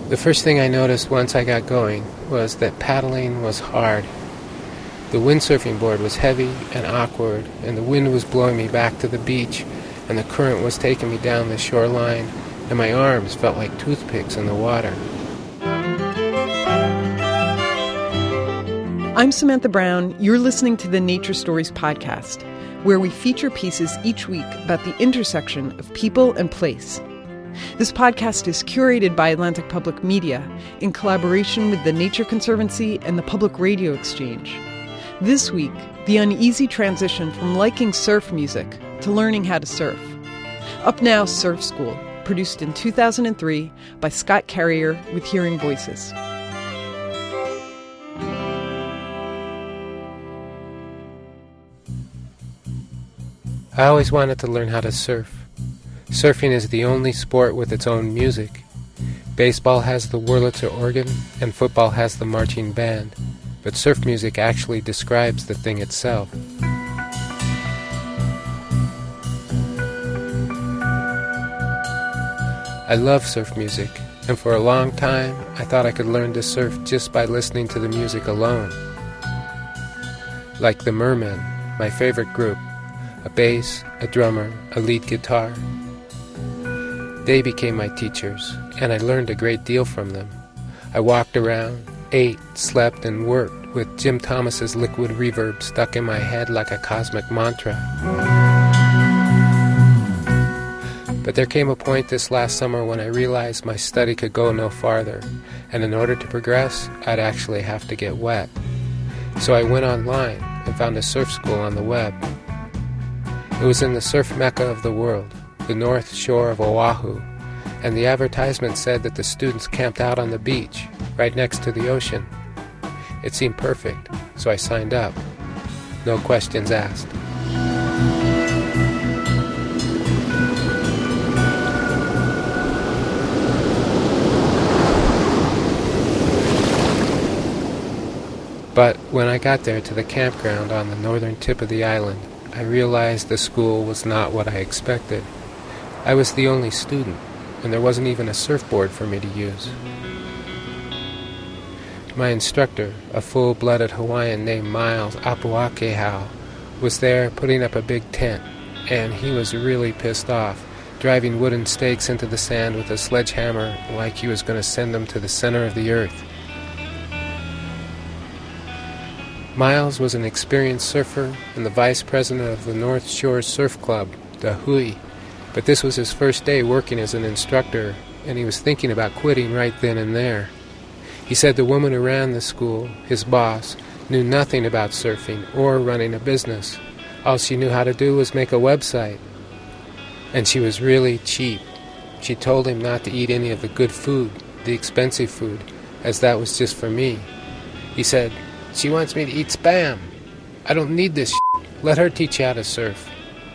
The first thing I noticed once I got going was that paddling was hard. The windsurfing board was heavy and awkward, and the wind was blowing me back to the beach, and the current was taking me down the shoreline, and my arms felt like toothpicks in the water. I'm Samantha Brown. You're listening to the Nature Stories podcast, where we feature pieces each week about the intersection of people and place. This podcast is curated by Atlantic Public Media in collaboration with the Nature Conservancy and the Public Radio Exchange. This week, the uneasy transition from liking surf music to learning how to surf. Up now, Surf School, produced in 2003 by Scott Carrier with Hearing Voices. I always wanted to learn how to surf. Surfing is the only sport with its own music. Baseball has the Wurlitzer organ, and football has the marching band. But surf music actually describes the thing itself. I love surf music, and for a long time I thought I could learn to surf just by listening to the music alone. Like the Mermen, my favorite group, a bass, a drummer, a lead guitar. They became my teachers, and I learned a great deal from them. I walked around, ate, slept, and worked with Jim Thomas's liquid reverb stuck in my head like a cosmic mantra. But there came a point this last summer when I realized my study could go no farther, and in order to progress, I'd actually have to get wet. So I went online and found a surf school on the web. It was in the surf mecca of the world, the north shore of Oahu, and the advertisement said that the students camped out on the beach, right next to the ocean. It seemed perfect, so I signed up. No questions asked. But when I got there to the campground on the northern tip of the island, I realized the school was not what I expected. I was the only student, and there wasn't even a surfboard for me to use. My instructor, a full-blooded Hawaiian named Miles Apuakehau, was there putting up a big tent, and he was really pissed off, driving wooden stakes into the sand with a sledgehammer like he was going to send them to the center of the earth. Miles was an experienced surfer and the vice president of the North Shore Surf Club, the Hui, but this was his first day working as an instructor, and he was thinking about quitting right then and there. He said the woman who ran the school, his boss, knew nothing about surfing or running a business. All she knew how to do was make a website. And she was really cheap. She told him not to eat any of the good food, the expensive food, as that was just for me. He said, "She wants me to eat Spam. I don't need this shit. Let her teach you how to surf."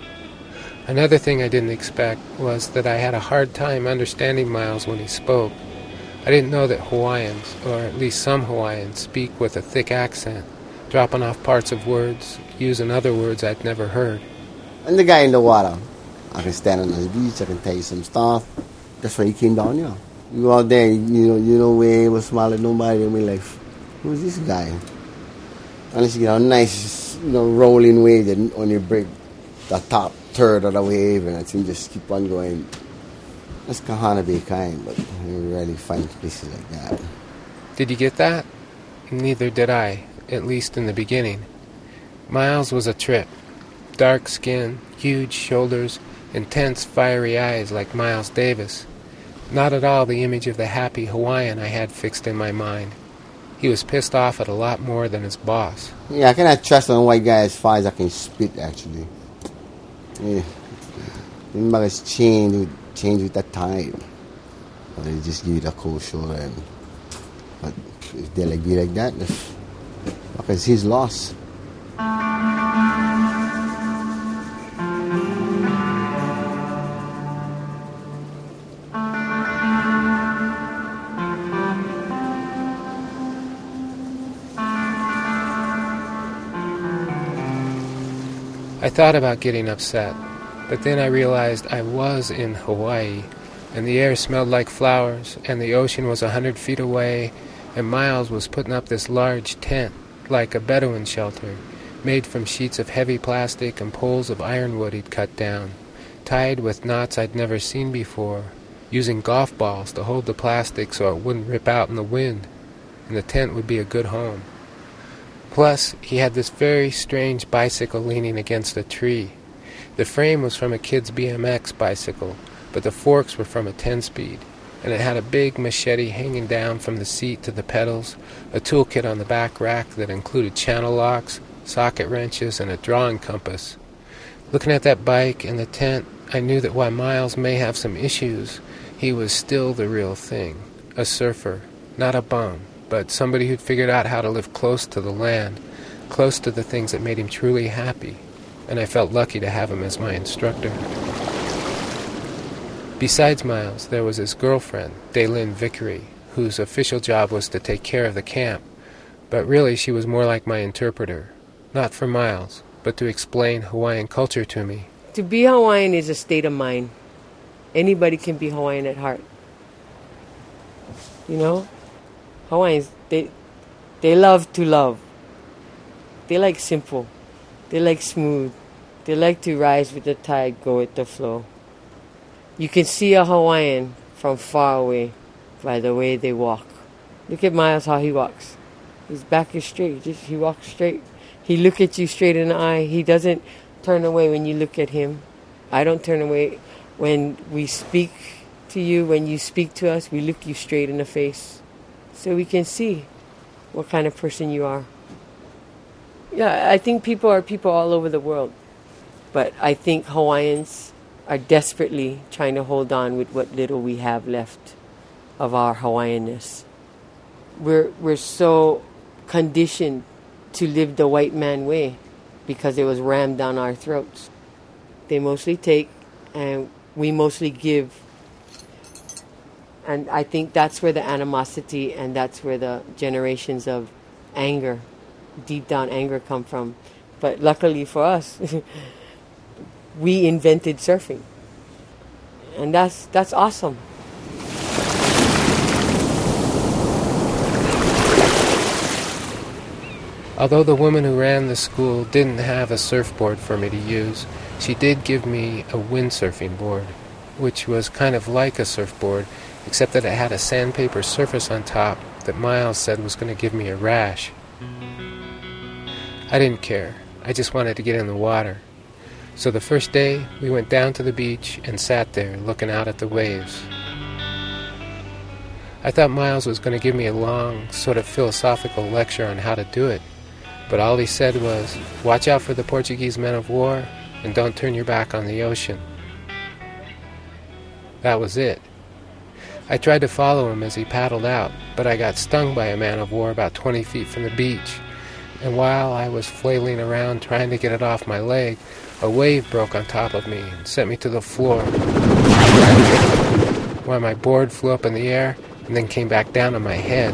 Another thing I didn't expect was that I had a hard time understanding Miles when he spoke. I didn't know that Hawaiians, or at least some Hawaiians, speak with a thick accent, dropping off parts of words, using other words I'd never heard. I'm the guy in the water. I can stand on the beach, I can tell you some stuff. That's why he came down here. You go out there, you know, wave or smile at nobody, and we're like, who's this guy? Unless you get a nice, rolling wave that only break the top third of the wave, and I think just keep on going. That's Kahana Bay kind, but you rarely find places like that. Did you get that? Neither did I, at least in the beginning. Miles was a trip. Dark skin, huge shoulders, intense fiery eyes like Miles Davis. Not at all the image of the happy Hawaiian I had fixed in my mind. He was pissed off at a lot more than his boss. Yeah, I cannot trust on a white guy as far as I can spit, actually. Yeah. Remember, it's change with the time. Or they just give you the cold shoulder. But if they be like that, because he's lost. I thought about getting upset, but then I realized I was in Hawaii, and the air smelled like flowers, and the ocean was 100 feet away, and Miles was putting up this large tent, like a Bedouin shelter, made from sheets of heavy plastic and poles of ironwood he'd cut down, tied with knots I'd never seen before, using golf balls to hold the plastic so it wouldn't rip out in the wind, and the tent would be a good home. Plus, he had this very strange bicycle leaning against a tree. The frame was from a kid's BMX bicycle, but the forks were from a 10-speed, and it had a big machete hanging down from the seat to the pedals, a toolkit on the back rack that included channel locks, socket wrenches, and a drawing compass. Looking at that bike and the tent, I knew that while Miles may have some issues, he was still the real thing, a surfer, not a bum, but somebody who'd figured out how to live close to the land, close to the things that made him truly happy, and I felt lucky to have him as my instructor. Besides Miles, there was his girlfriend, Daylin Vickery, whose official job was to take care of the camp, but really she was more like my interpreter, not for Miles, but to explain Hawaiian culture to me. To be Hawaiian is a state of mind. Anybody can be Hawaiian at heart. You know? Hawaiians, they love to love. They like simple. They like smooth. They like to rise with the tide, go with the flow. You can see a Hawaiian from far away by the way they walk. Look at Miles, how he walks. His back is straight. He walks straight. He looks at you straight in the eye. He doesn't turn away when you look at him. I don't turn away when we speak to you. When you speak to us, we look you straight in the face so we can see what kind of person you are. Yeah, I think people are people all over the world. But I think Hawaiians are desperately trying to hold on with what little we have left of our Hawaiianness. We're so conditioned to live the white man way because it was rammed down our throats. They mostly take and we mostly give. And I think that's where the animosity and that's where the generations of anger, deep down anger, come from. But luckily for us, we invented surfing. And that's awesome. Although the woman who ran the school didn't have a surfboard for me to use, she did give me a windsurfing board, which was kind of like a surfboard, except that it had a sandpaper surface on top that Miles said was going to give me a rash. I didn't care. I just wanted to get in the water. So the first day, we went down to the beach and sat there looking out at the waves. I thought Miles was going to give me a long, sort of philosophical lecture on how to do it, but all he said was, watch out for the Portuguese men of war and don't turn your back on the ocean. That was it. I tried to follow him as he paddled out, but I got stung by a man of war about 20 feet from the beach, and while I was flailing around trying to get it off my leg, a wave broke on top of me and sent me to the floor, while my board flew up in the air and then came back down on my head.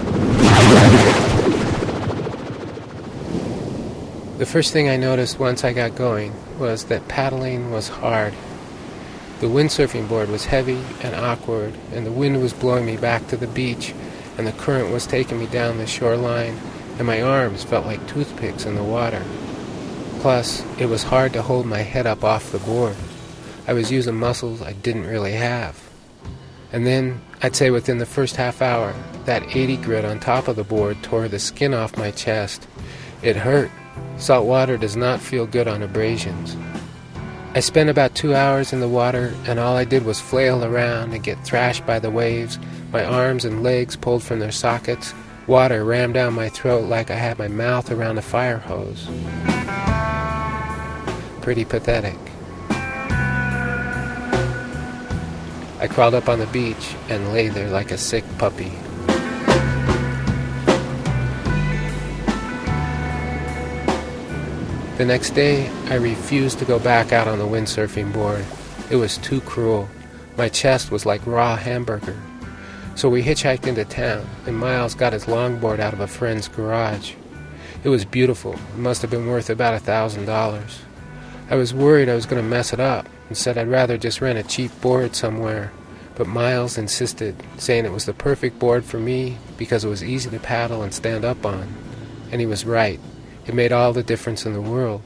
The first thing I noticed once I got going was that paddling was hard. The windsurfing board was heavy and awkward, and the wind was blowing me back to the beach, and the current was taking me down the shoreline, and my arms felt like toothpicks in the water. Plus, it was hard to hold my head up off the board. I was using muscles I didn't really have. And then, I'd say within the first half hour, that 80 grit on top of the board tore the skin off my chest. It hurt. Salt water does not feel good on abrasions. I spent about 2 hours in the water, and all I did was flail around and get thrashed by the waves, my arms and legs pulled from their sockets, water rammed down my throat like I had my mouth around a fire hose. Pretty pathetic. I crawled up on the beach and lay there like a sick puppy. The next day, I refused to go back out on the windsurfing board. It was too cruel. My chest was like raw hamburger. So we hitchhiked into town, and Miles got his longboard out of a friend's garage. It was beautiful. It must have been worth about $1,000. I was worried I was going to mess it up and said I'd rather just rent a cheap board somewhere. But Miles insisted, saying it was the perfect board for me because it was easy to paddle and stand up on. And he was right. It made all the difference in the world.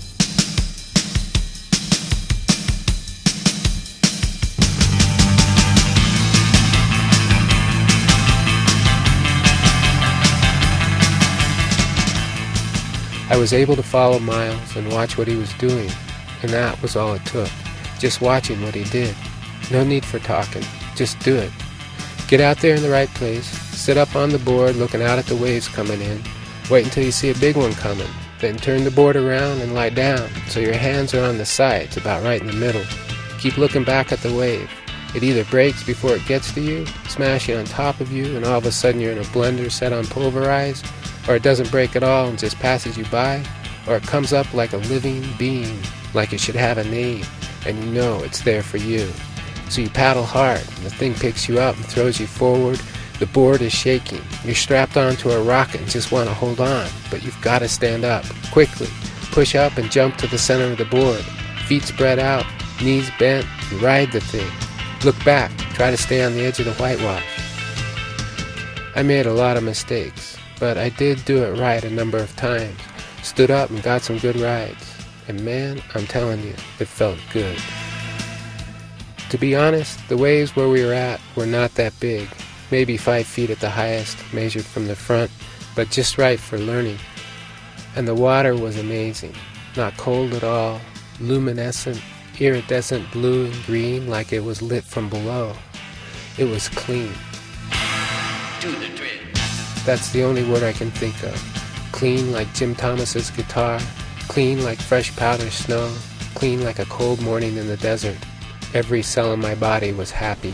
I was able to follow Miles and watch what he was doing, and that was all it took. Just watching what he did. No need for talking. Just do it. Get out there in the right place, sit up on the board looking out at the waves coming in, wait until you see a big one coming, then turn the board around and lie down so your hands are on the sides, about right in the middle. Keep looking back at the wave. It either breaks before it gets to you, smashing on top of you, and all of a sudden you're in a blender set on pulverized, or it doesn't break at all and just passes you by, or it comes up like a living being, like it should have a name, and you know it's there for you. So you paddle hard, and the thing picks you up and throws you forward. The board is shaking. You're strapped onto a rocket and just want to hold on, but you've got to stand up, quickly. Push up and jump to the center of the board. Feet spread out, knees bent, and ride the thing. Look back, try to stay on the edge of the whitewash. I made a lot of mistakes, but I did do it right a number of times. Stood up and got some good rides. And man, I'm telling you, it felt good. To be honest, the waves where we were at were not that big. Maybe 5 feet at the highest, measured from the front, but just right for learning. And the water was amazing. Not cold at all, luminescent, iridescent blue and green like it was lit from below. It was clean. Do the drill. That's the only word I can think of. Clean like Jim Thomas's guitar, clean like fresh powder snow, clean like a cold morning in the desert. Every cell in my body was happy.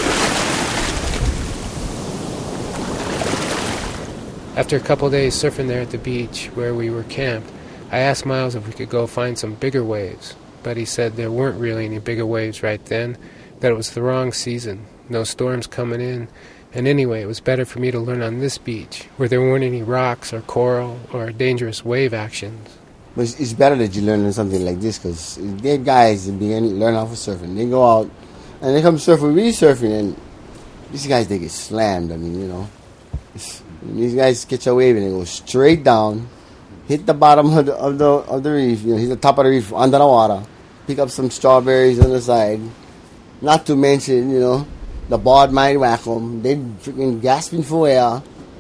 After a couple days surfing there at the beach where we were camped, I asked Miles if we could go find some bigger waves, but he said there weren't really any bigger waves right then, that it was the wrong season, no storms coming in, and anyway, it was better for me to learn on this beach, where there weren't any rocks or coral or dangerous wave actions. But it's better that you learn something like this, because they're guys that learn how to surfing. They go out and they come surfing, really surfing, and these guys, they get slammed. I mean, you know, these guys catch a wave and they go straight down, hit the bottom of the reef, you know, hit the top of the reef under the water, pick up some strawberries on the side. Not to mention, you know, the board might whack them. They freaking gasping for air.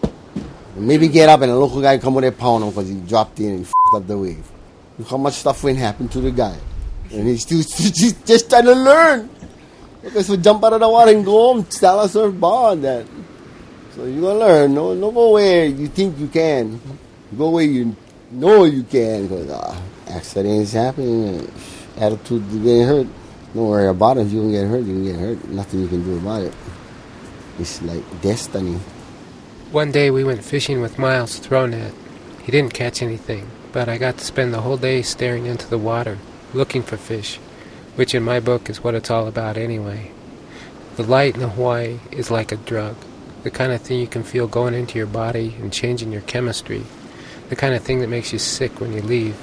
Maybe get up and a local guy come with a pound him because he dropped in and f***ed up the wave. Look how much stuff went happen to the guy. And he's still just trying to learn. Okay, so jump out of the water and go home, style a surfboard. That. So you're going to learn. No go where you think you can. Go where you know you can. Because accidents happen. Attitude, you getting hurt. Don't worry about it. If you can get hurt, you can get hurt. Nothing you can do about it. It's like destiny. One day we went fishing with Miles' throw net. He didn't catch anything, but I got to spend the whole day staring into the water, looking for fish, which in my book is what it's all about anyway. The light in Hawaii is like a drug, the kind of thing you can feel going into your body and changing your chemistry, the kind of thing that makes you sick when you leave.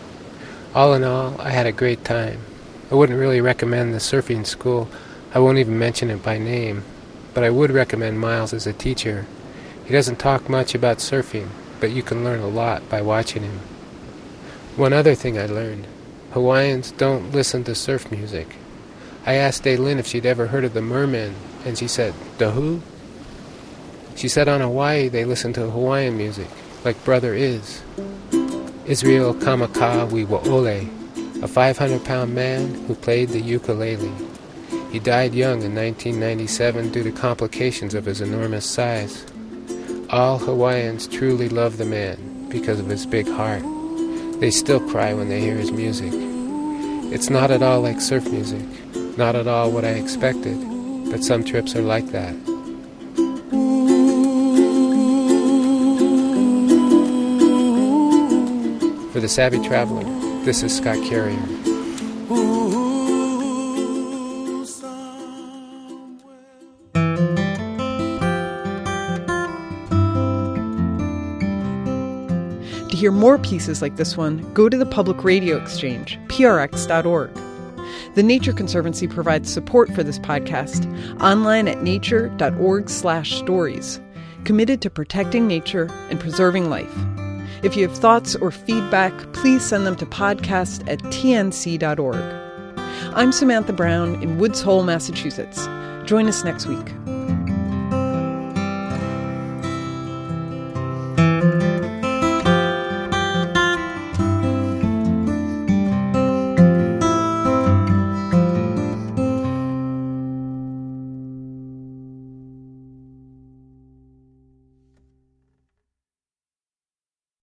All in all, I had a great time. I wouldn't really recommend the surfing school. I won't even mention it by name, but I would recommend Miles as a teacher. He doesn't talk much about surfing, but you can learn a lot by watching him. One other thing I learned, Hawaiians don't listen to surf music. I asked Daylin if she'd ever heard of the Mermen, and she said, "The who?" She said on Hawaii they listen to Hawaiian music, like Brother Is. Israel Kamakawiwo'ole, a 500-pound man who played the ukulele. He died young in 1997 due to complications of his enormous size. All Hawaiians truly love the man because of his big heart. They still cry when they hear his music. It's not at all like surf music, not at all what I expected, but some trips are like that. For The Savvy Traveler, this is Scott Carrier. To hear more pieces like this one, go to the Public Radio Exchange, prx.org. The Nature Conservancy provides support for this podcast online at nature.org/stories, committed to protecting nature and preserving life. If you have thoughts or feedback, please send them to podcast@tnc.org. I'm Samantha Brown in Woods Hole, Massachusetts. Join us next week.